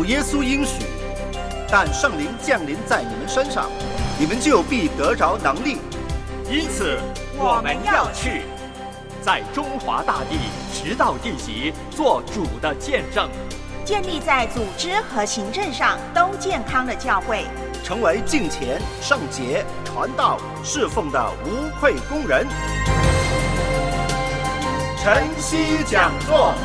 主耶稣应许，但圣灵降临在你们身上，你们就必得着能力。 因此我们要去，在中华大地直到地极做主的见证， 建立在组织和行政上都健康的教会， 成为敬虔、圣洁、传道、侍奉的无愧工人。晨曦讲座。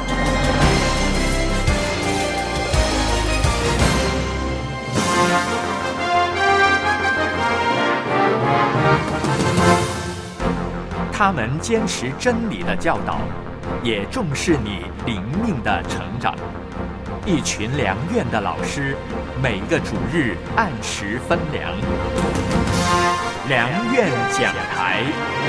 他们坚持真理的教导，也重视你灵命的成长。一群良院的老师，每个主日按时分粮。良院讲台。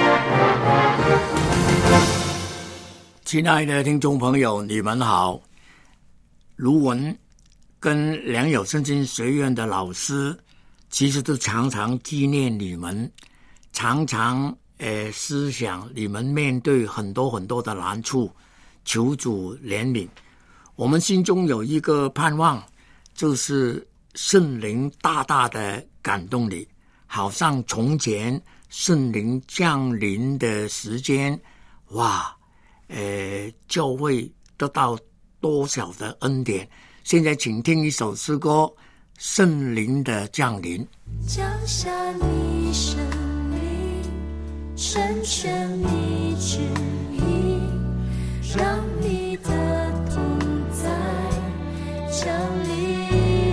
亲爱的听众朋友，你们好。卢文跟良友圣经学院的老师，其实都常常纪念你们，常常思想你们面对很多很多的难处，求主怜悯。我们心中有一个盼望，就是圣灵大大的感动你，好像从前圣灵降临的时间，哇，教会得到多少的恩典。现在请听一首诗歌，圣灵的降临。 降下你生命，成全你旨意，让你的同在降临，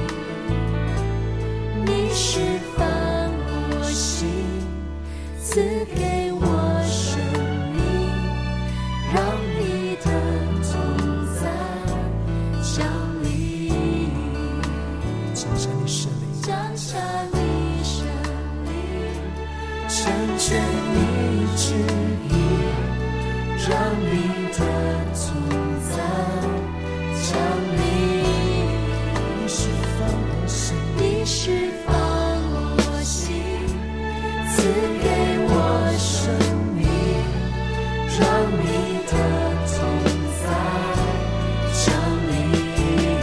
你释放我心，赐给我生命，让你的同在降临， 降下你生命， 降下你生命，成全你旨意，让你的同在降临， 你释放我心， 你释放我心，赐给我生命，让你的同在降临，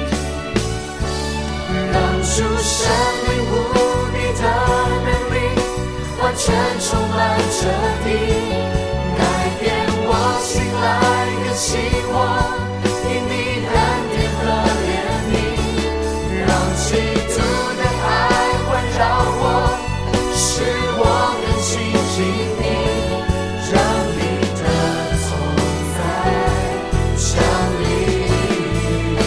让主生命无比的能力完全充满着地，改变我心来更新我，因你恩典和怜悯，让基督的爱环绕我，使我更亲近你，让你的同在降临，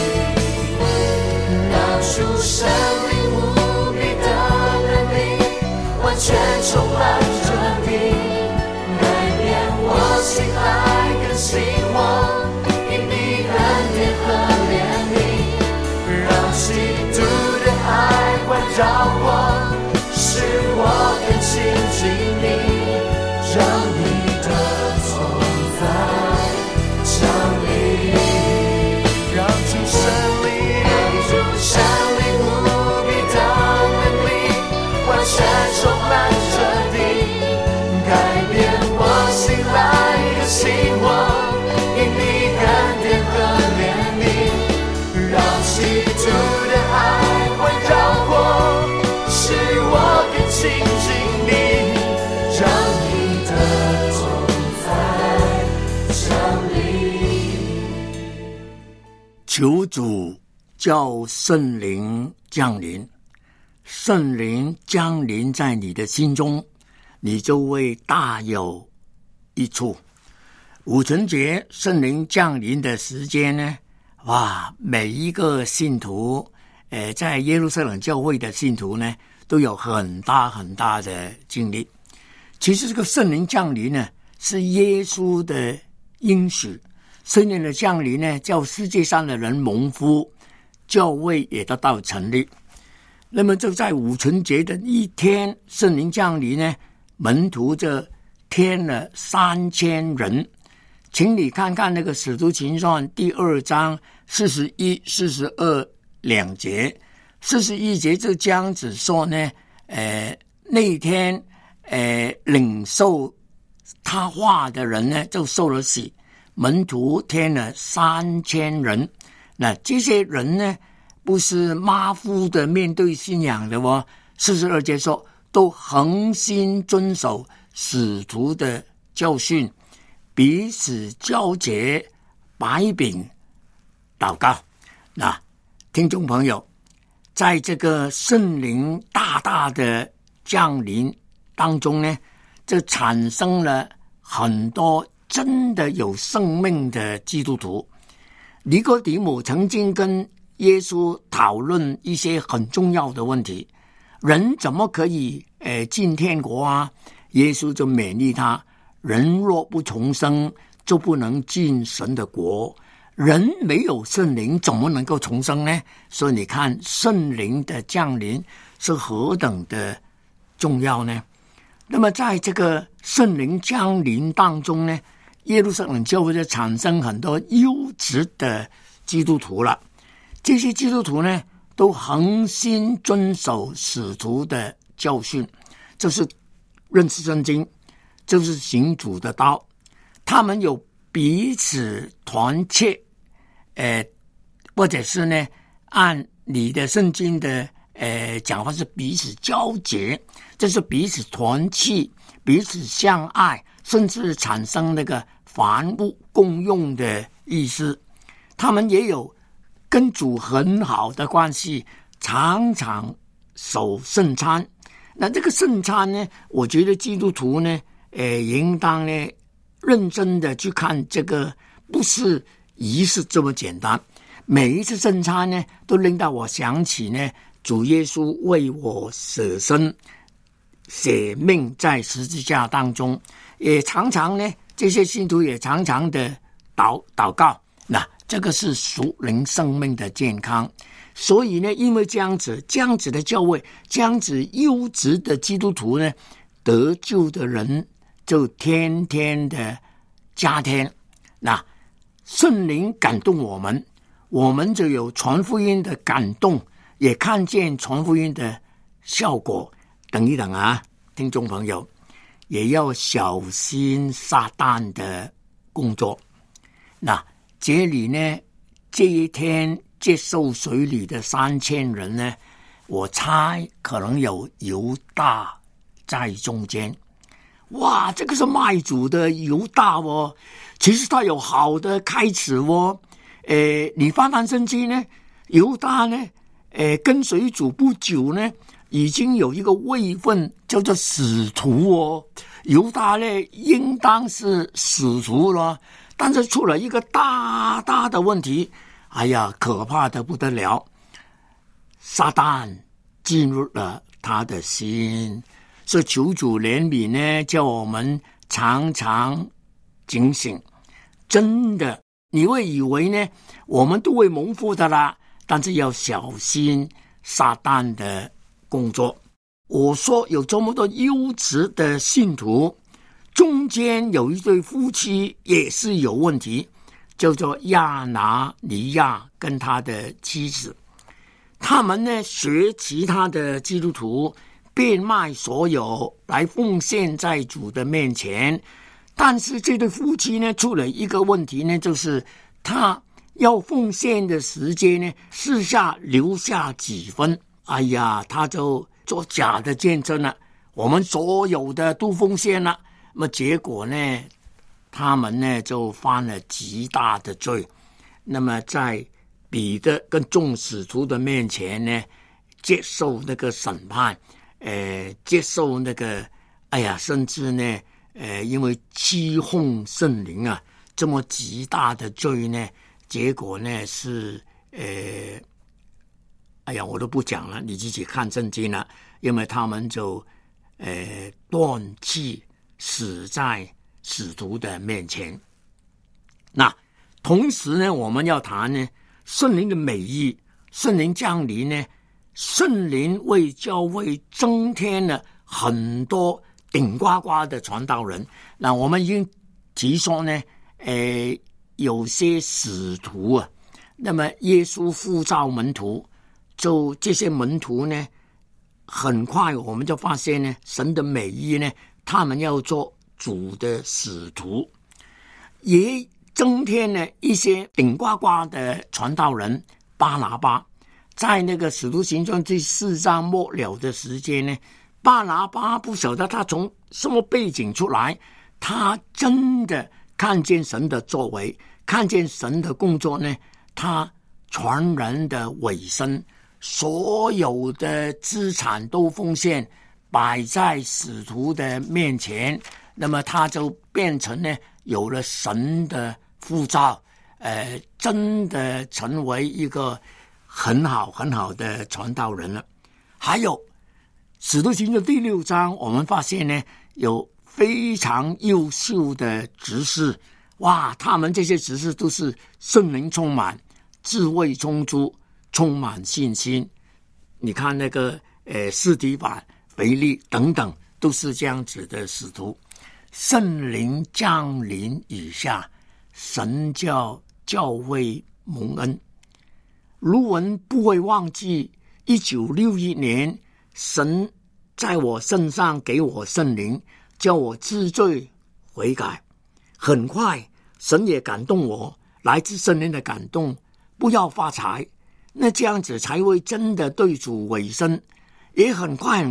让主生命无比的能力完全充满着你，改变我心来更新我，因你恩典和怜悯，让基督的爱环绕我，使我更亲近你，让你的同在降临， 让主圣灵， 让主生命无比的能力完全充满着你，改变我心来更新我，因你恩典和怜悯，让基督的爱环绕我，使我更亲近你，让你的同在降临。 求主叫圣灵降临，圣灵降临在你的心中，你就会大有益处。五旬节圣灵降临的时间呢，哇，每一个信徒在耶路撒冷教会的信徒呢，都有很大很大的经历。其实这个圣灵降临呢，是耶稣的应许，圣灵的降临呢，叫世界上的人蒙福，教会也得到成立。那么就在五旬节的一天，圣灵降临呢，门徒就添了3000人。请你看看那个使徒行传第2章41、42两节。41节就这样子说呢，那天领受他话的人呢，就受了洗，门徒添了3000人。那这些人呢， 不是马虎的面对信仰的哦。42节说，都恒心遵守使徒的教训，彼此交结，摆饼祷告。那听众朋友，在这个圣灵大大的降临当中呢，这产生了很多真的有生命的基督徒。尼哥底母曾经跟耶稣讨论一些很重要的问题，人怎么可以进天国啊？耶稣就勉励他，人若不重生，就不能进神的国。人没有圣灵怎么能够重生呢？所以你看圣灵的降临是何等的重要呢？那么在这个圣灵降临当中呢，耶路撒冷教会就产生很多优质的基督徒了。这些基督徒呢，都恒心遵守使徒的教训，就是认识圣经，就是行主的道。他们有彼此团结，或者是呢，按你的圣经的讲法是彼此交结，这是彼此团契，彼此相爱，甚至产生那个凡物共用的意思。他们也有跟主很好的关系，常常守圣餐。那这个圣餐呢，我觉得基督徒呢，应当呢认真的去看这个，不是仪式这么简单。每一次圣餐呢，都令到我想起呢，主耶稣为我舍身舍命在十字架当中，也常常呢，这些信徒也常常的祷告。那这个是属灵生命的健康。所以呢，因为这样子的教会，这样子优质的基督徒呢，得救的人就天天的加添。那圣灵感动我们，我们就有传福音的感动，也看见传福音的效果。等一等啊，听众朋友，也要小心撒旦的工作。那这里呢，这一天接受水礼的3000人呢，我猜可能有犹大在中间。哇，这个是卖主的犹大哦，其实他有好的开始哦。你翻圣经呢，犹大呢，跟随主不久呢，已经有一个位分叫做使徒哦。犹大呢，应当是使徒了，但是出了一个大大的问题，哎呀，可怕的不得了！撒旦进入了他的心，是求主怜悯呢，叫我们常常警醒。真的，你会以为呢，我们都会蒙福的啦，但是要小心撒旦的工作。我说有这么多优质的信徒，中间有一对夫妻也是有问题，叫做亚拿尼亚跟他的妻子。他们呢，学其他的基督徒变卖所有来奉献在主的面前，但是这对夫妻呢，出了一个问题呢，就是他要奉献的时间呢，私下留下几分，哎呀，他就做假的见证了，我们所有的都奉献了。那么结果呢，他们呢就犯了极大的罪。那么在彼得跟众使徒的面前呢，接受那个审判，接受那个，哎呀，甚至呢，因为欺哄圣灵啊，这么极大的罪呢，结果呢是，哎呀，我都不讲了，你自己看圣经了，因为他们就，断气死在使徒的面前。那同时呢，我们要谈呢，圣灵的美意，圣灵降临呢，圣灵为教会增添了很多顶呱呱的传道人。那我们已经提说呢，有些使徒啊，那么耶稣呼召门徒，就这些门徒呢，很快我们就发现呢，神的美意呢，他们要做主的使徒，也增添了一些顶呱呱的传道人。巴拿巴在那个使徒行传第4章末了的时间呢，巴拿巴不晓得他从什么背景出来，他真的看见神的作为，看见神的工作呢，他全然的委身，所有的资产都奉献，摆在使徒的面前，那么他就变成呢有了神的呼召，真的成为一个很好很好的传道人了。还有使徒行传第6章，我们发现呢有非常优秀的执事，哇，他们这些执事都是圣灵充满，智慧充足，充满信心。你看那个司提反、腓利等等，都是这样子的使徒。圣灵降临以下，神叫教会蒙恩。卢文不会忘记1961年神在我身上给我圣灵，叫我知罪悔改。很快神也感动我，来自圣灵的感动，不要发财，那这样子才会真的对主委身。也很快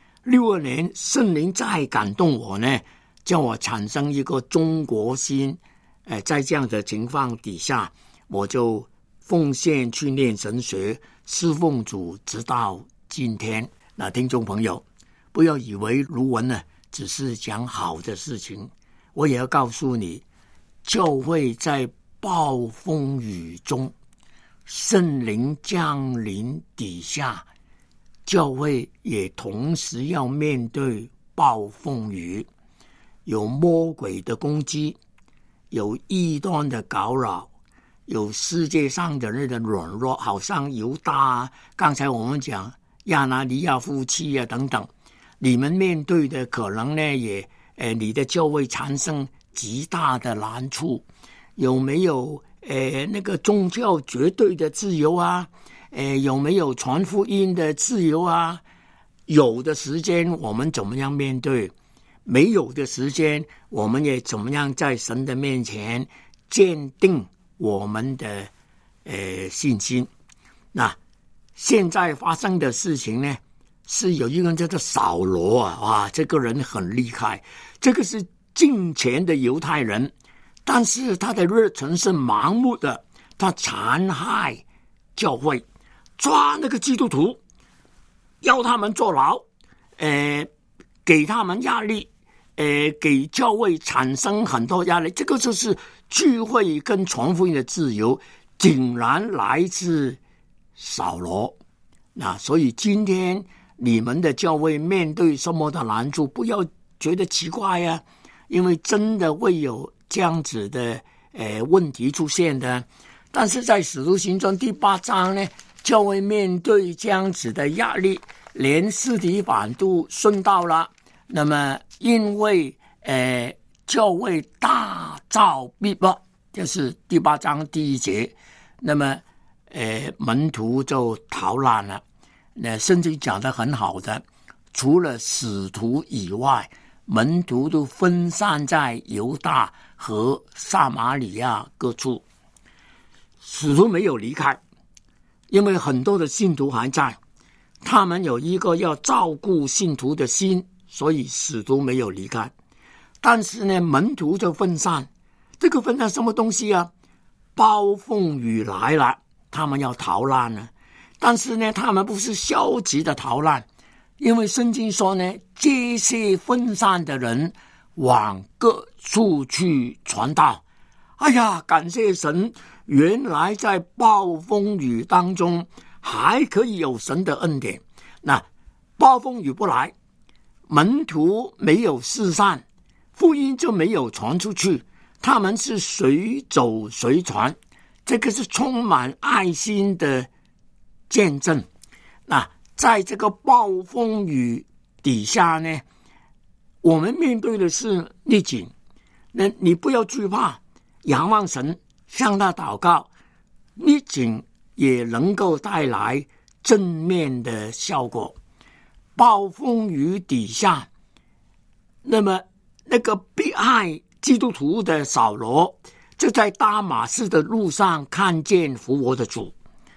62年圣灵再感动我呢，叫我产生一个中国心。在这样的情况底下，我就奉献去念神学，侍奉主，直到今天。那听众朋友，不要以为卢文呢只是讲好的事情，我也要告诉你，教会在暴风雨中，圣灵降临底下，教会也同时要面对暴风雨，有魔鬼的攻击，有异端的搞扰，有世界上的人的软弱，好像犹大刚才我们讲亚拿尼亚夫妻等等，你们面对的可能呢也你的教会产生极大的难处。有没有那个宗教绝对的自由啊？有没有传福音的自由啊？有的时间我们怎么样面对？没有的时间我们也怎么样在神的面前坚定我们的信心。那现在发生的事情呢，是有一个人叫做扫罗哇，这个人很厉害，这个是敬虔的犹太人，但是他的热忱是盲目的，他残害教会，抓那个基督徒，要他们坐牢，给他们压力，给教会产生很多压力。这个就是聚会跟传福音的自由，竟然来自扫罗。那所以今天你们的教会面对什么的难处，不要觉得奇怪啊，因为真的会有这样子的问题出现的。但是在使徒行传第8章呢，教会面对这样子的压力，连司提反都顺道了。那么因为教会大遭逼迫，就是第8章第1节，那么门徒就逃难了。那圣经讲得很好的，除了使徒以外，门徒都分散在犹大和撒玛利亚各处。使徒没有离开，因为很多的信徒还在，他们有一个要照顾信徒的心，所以使徒没有离开。但是呢，门徒就分散。这个分散什么东西啊？暴风雨来了，他们要逃难了。但是呢，他们不是消极的逃难，因为圣经说呢，这些分散的人往各处去传道。哎呀，感谢神，原来在暴风雨当中还可以有神的恩典。那暴风雨不来，门徒没有四散，福音就没有传出去，他们是随走随传，这个是充满爱心的见证。那在这个暴风雨底下呢，我们面对的是逆境，那你不要惧怕，仰望神，向他祷告，逆境也能够带来正面的效果。暴风雨底下，那么那个迫害基督徒的扫罗，就在大马士的路上看见复活的主。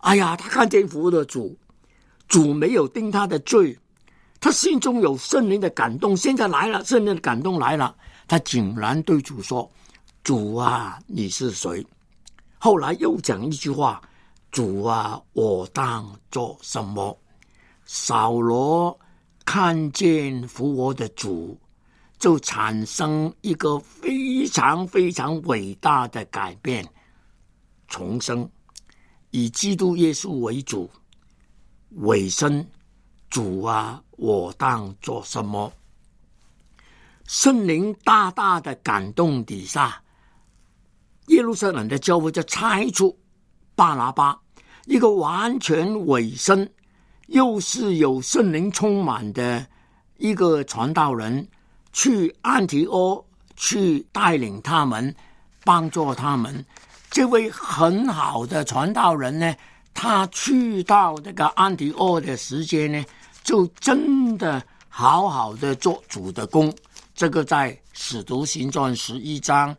哎呀，他看见复活的主，主没有定他的罪，他心中有圣灵的感动，现在来了，圣灵的感动来了，他竟然对主说：主啊，你是谁？后来又讲一句话：主啊，我当做什么？扫罗看见复活的主，就产生一个非常非常伟大的改变，重生，以基督耶稣为主，委身。主啊，我当做什么？圣灵大大的感动底下，耶路撒冷的教会就差出巴拿巴，一个完全委身又是有圣灵充满的一个传道人，去安提阿去带领他们，帮助他们。这位很好的传道人呢，他去到这个安提阿的时间呢，就真的好好的做主的工。这个在使徒行传11章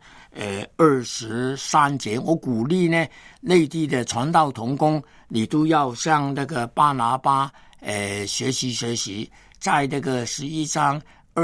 23节，我鼓励呢内地的传道同工，你都要向那个巴拿巴学习。在这个11章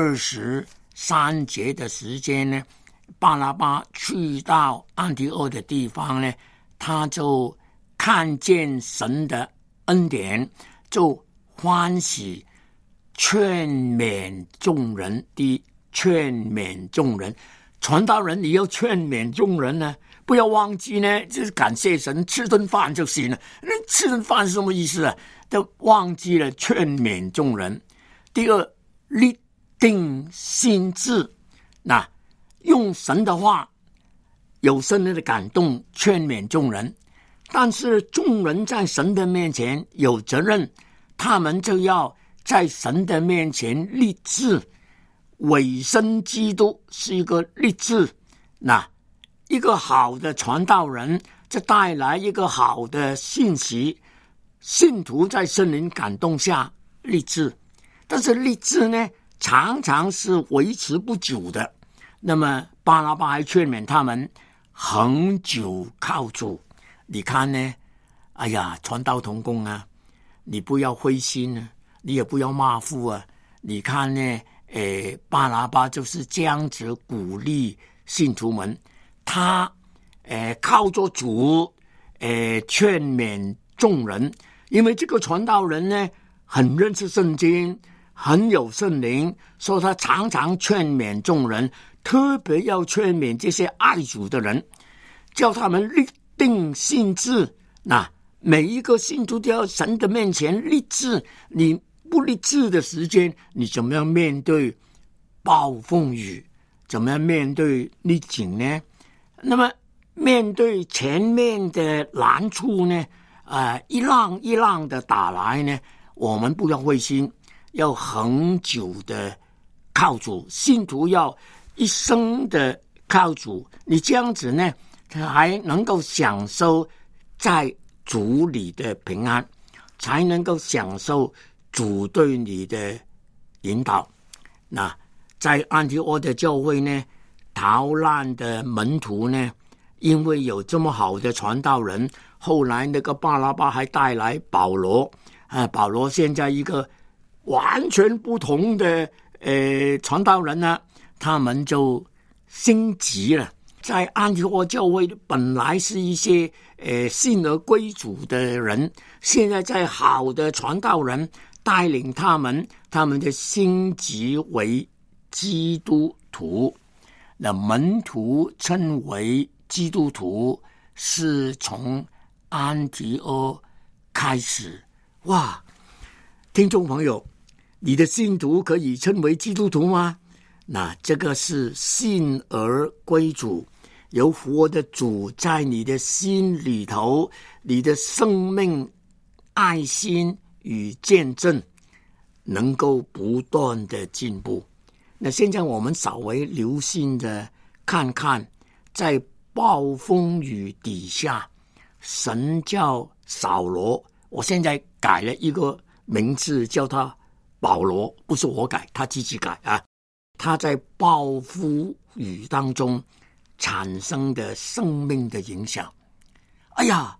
23节的时间呢，巴拿巴去到安提阿的地方呢，他就看见神的恩典，就欢喜，劝勉众人。第一，劝勉众人，传道人你要劝勉众人呢，不要忘记呢，就是感谢神，吃顿饭就行了。那吃顿饭是什么意思啊？都忘记了劝勉众人。第二，立定心志，那用神的话，有圣灵的感动，劝勉众人。但是众人在神的面前有责任，他们就要在神的面前立志。委身基督是一个立志，那一个好的传道人，这带来一个好的信息，信徒在圣灵感动下立志，但是立志呢，常常是维持不久的。那么巴拿巴还劝勉他们恒久靠主。你看呢，哎呀，传道同工啊，你不要灰心啊，你也不要马虎啊。你看呢，巴拿巴就是这样子鼓励信徒们，他靠着主劝勉众人。因为这个传道人呢很认识圣经，很有圣灵，所以他常常劝勉众人，特别要劝勉这些爱主的人，叫他们立定心志。那每一个信徒都要神的面前立志，你不立志的时间，你怎么样面对暴风雨，怎么样面对逆境呢？那么面对前面的难处呢，一浪一浪的打来呢，我们不要灰心，要恒久的靠主。信徒要一生的靠主，你这样子呢，才能够享受在主里的平安，才能够享受主对你的引导。那在安提阿的教会呢，逃难的门徒呢，因为有这么好的传道人，后来那个巴拿巴还带来保罗，保罗现在一个完全不同的传道人呢，他们就升级了。在安提阿教会本来是一些信而归主的人，现在在好的传道人带领他们的升级为基督徒。那门徒称为基督徒是从安提阿开始。哇，听众朋友，你的信徒可以称为基督徒吗？那这个是信而归主，有活的主在你的心里头，你的生命、爱心与见证能够不断的进步。那现在我们稍微留心的看看，在暴风雨底下，神叫扫罗，我现在改了一个名字叫他保罗，不是我改，他自己改啊。他在暴风雨当中产生的生命的影响，哎呀，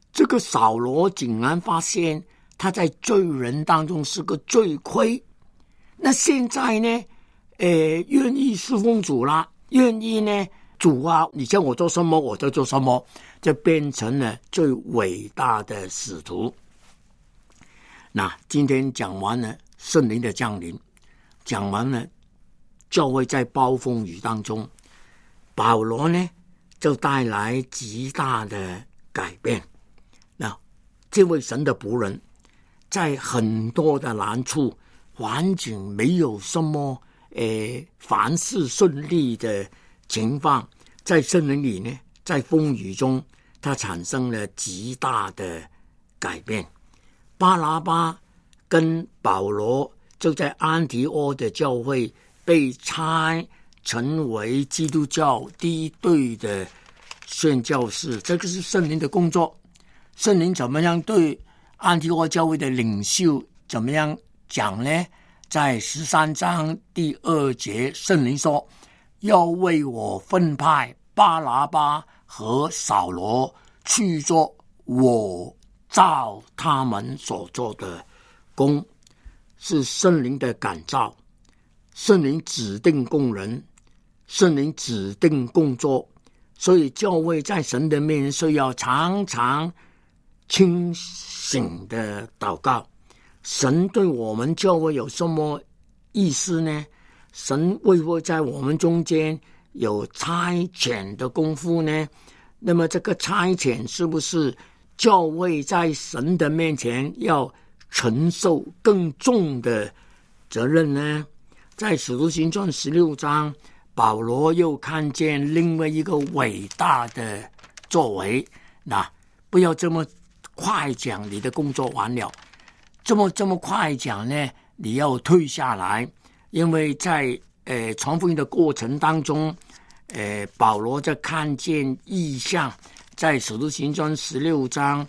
这个扫罗竟然发现他在罪人当中是个罪魁，那现在呢愿意侍奉主啦，愿意呢主啊你叫我做什么我就做什么，就变成了最伟大的使徒。那今天讲完了圣灵的降临，讲完了教会在暴风雨当中，保罗呢就带来极大的改变。那这位神的仆人在很多的难处，环境没有什么凡事顺利的情况，在圣灵里呢，在风雨中他产生了极大的改变。巴拿巴跟保罗就在安提阿的教会被差成为基督教第一队的宣教士，这个是圣灵的工作。圣灵怎么样对安提阿教会的领袖怎么样讲呢？在13章第2节，圣灵说要为我分派巴拿巴和扫罗去做我照他们所做的工，是圣灵的感召，圣灵指定工人，圣灵指定工作，所以教会在神的面前需要常常清醒的祷告。神对我们教会有什么意思呢？神会不会在我们中间有差遣的功夫呢？那么这个差遣是不是教会在神的面前要承受更重的责任呢？在使徒行传16章，保罗又看见另外一个伟大的作为。那不要这么快讲你的工作完了，这么快讲呢，你要退下来，因为在传福音的过程当中，保罗在看见异象，在使徒行传16章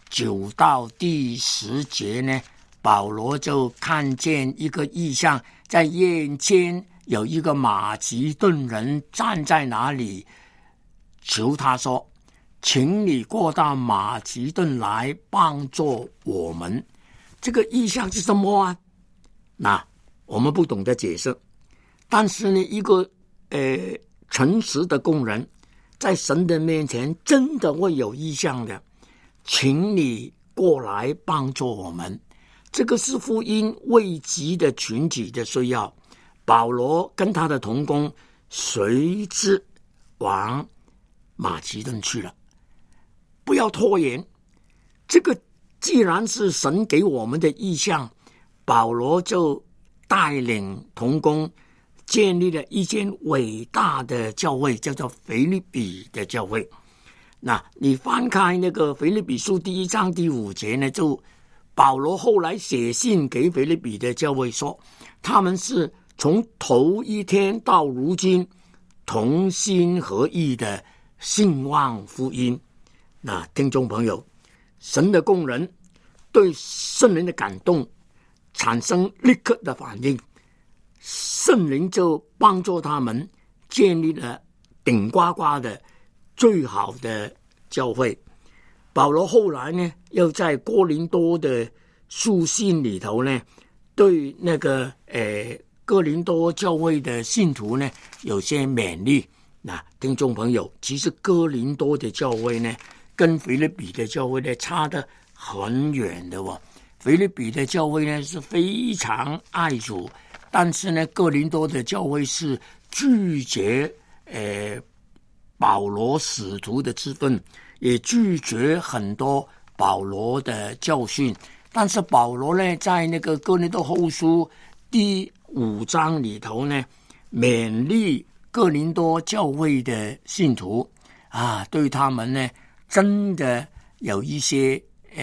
9到第10节呢，保罗就看见一个异象，在夜间有一个马其顿人站在那里，求他说，请你过到马其顿来帮助我们。这个意象是什么啊？那我们不懂得解释，但是呢，一个诚实的工人在神的面前真的会有意象的，请你过来帮助我们。这个是福音危急的群体的需要。保罗跟他的同工随之往马其顿去了，不要拖延。这个既然是神给我们的意象，保罗就带领同工建立了一间伟大的教会，叫做腓立比的教会。那你翻开那个腓立比书第1章第5节呢，就保罗后来写信给腓立比的教会说，他们是从头一天到如今同心合意的兴旺福音。那听众朋友，神的工人对圣灵的感动产生立刻的反应，圣灵就帮助他们建立了顶呱呱的最好的教会。保罗后来呢，又在哥林多的书信里头呢，对那个哥林多教会的信徒呢有些勉励。那听众朋友，其实哥林多的教会呢跟腓立比的教会呢差得很远的哦。腓立比的教会呢是非常爱主，但是呢哥林多的教会是拒绝保罗使徒的之分，也拒绝很多保罗的教训。但是保罗呢在那个哥林多后书第5章里头呢，勉励哥林多教会的信徒啊，对他们呢真的有一些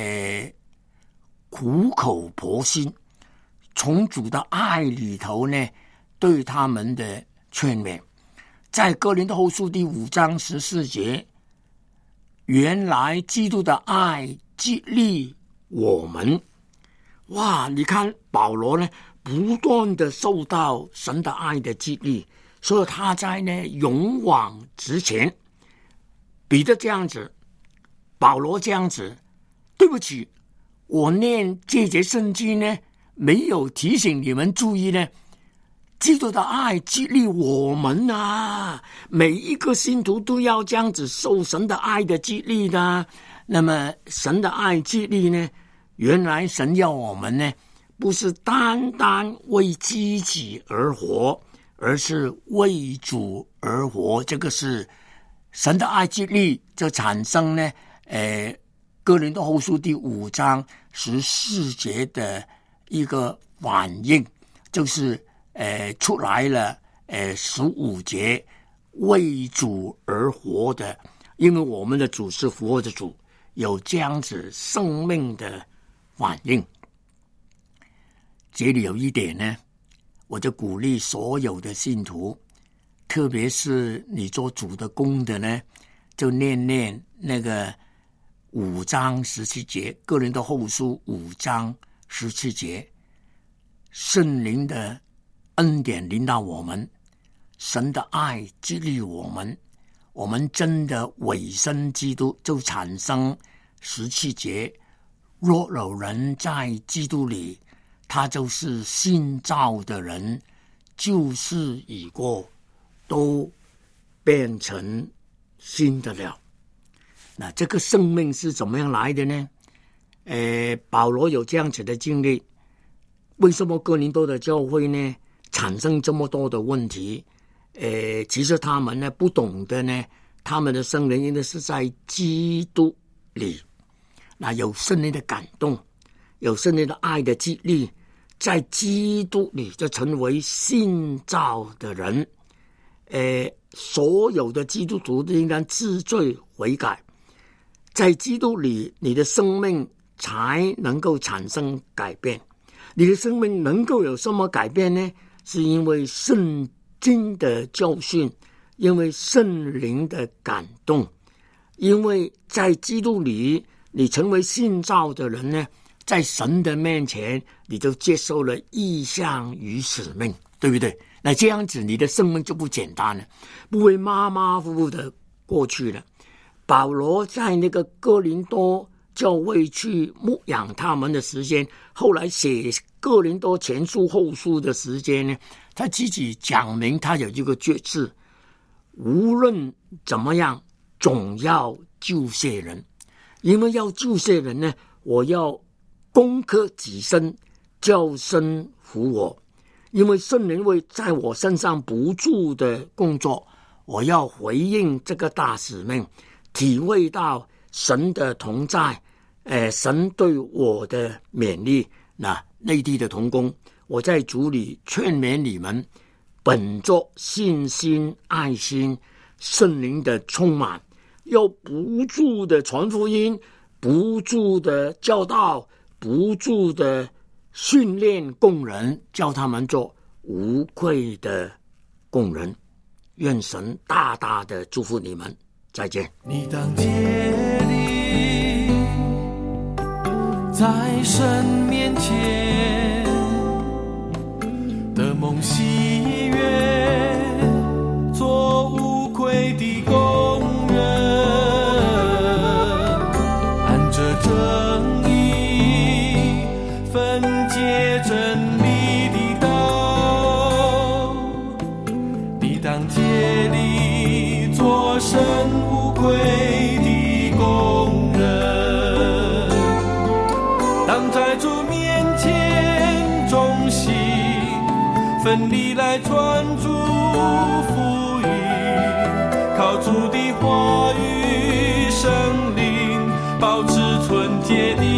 苦口婆心，从主的爱里头呢对他们的劝勉。在哥林多后书第5章14节，原来基督的爱激励我们。哇，你看保罗呢不断的受到神的爱的激励，所以他在呢勇往直前。彼得这样子，保罗这样子， 对不起，我念这节圣经呢，没有提醒你们注意呢。基督的爱激励我们啊，每一个信徒都要这样子受神的爱的激励的。那么神的爱激励呢，原来神要我们呢，不是单单为自己而活，而是为主而活。这个是神的爱激励，就产生呢哥林多后书第5章14节的一个反应，就是出来了15节，为主而活的，因为我们的主是复活的主，有这样子生命的反应。这里有一点呢，我就鼓励所有的信徒，特别是你做主的工的呢，就念念那个5章17节，哥林多后书5章17节，圣灵的恩典临到我们，神的爱激励我们，我们真的委身基督，就产生17节，若有人在基督里，他就是新造的人，旧事已过，都变成新的了。那这个生命是怎么样来的呢？保罗有这样子的经历，为什么哥林多的教会呢产生这么多的问题？其实他们呢不懂得呢，他们的圣灵应该是在基督里，那有圣灵的感动，有圣灵的爱的激励，在基督里就成为新造的人。所有的基督徒都应该知罪悔改，在基督里你的生命才能够产生改变。你的生命能够有什么改变呢？是因为圣经的教训，因为圣灵的感动，因为在基督里你成为新造的人呢，在神的面前你就接受了意向与使命，对不对？那这样子你的生命就不简单了，不会马马虎虎的过去了。保罗在那个哥林多教会去牧养他们的时间，后来写哥林多前书后书的时间呢，他自己讲明他有一个决志，无论怎么样总要救些人，因为要救些人呢，我要攻克己身，叫身服我，因为圣灵会在我身上不住的工作，我要回应这个大使命，体会到神的同在，神对我的勉励。那内地的同工，我在主里劝勉你们，本着信心、爱心、圣灵的充满，要不住的传福音，不住的教导，不住的训练工人，叫他们做无愧的工人。愿神大大的祝福你们，再见。 你当竭力在神面前的梦喜悦，做无愧的工人，按着正义分解真理的道，你当竭力做神无愧的工人，当在主面前忠心奋力来传主福音，靠主的话语圣灵保持纯洁的